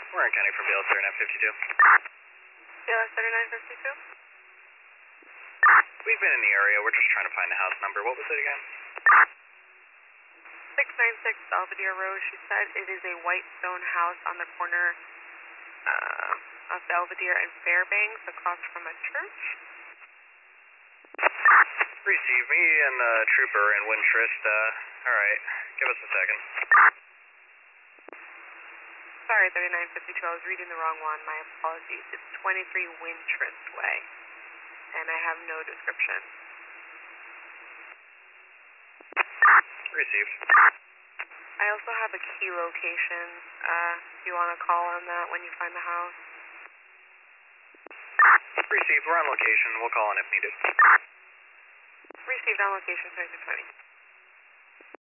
Warren County from BLS 3952. BLS 3952? We've been in the area. We're just trying to find the house number. What was it again? 696 Belvedere Road. She said it is a white stone house on the corner of Belvedere and Fairbanks across from a church. Receive me and the trooper and Wintrust. Alright. Give us a second. Sorry, 3952. I was reading the wrong one. My apologies. It's 23 Wintrust Way. And I have no description. Received. I also have a key location. Do you want to call on that when you find the house? Received. We're on location. We'll call in if needed. Received on location 2220.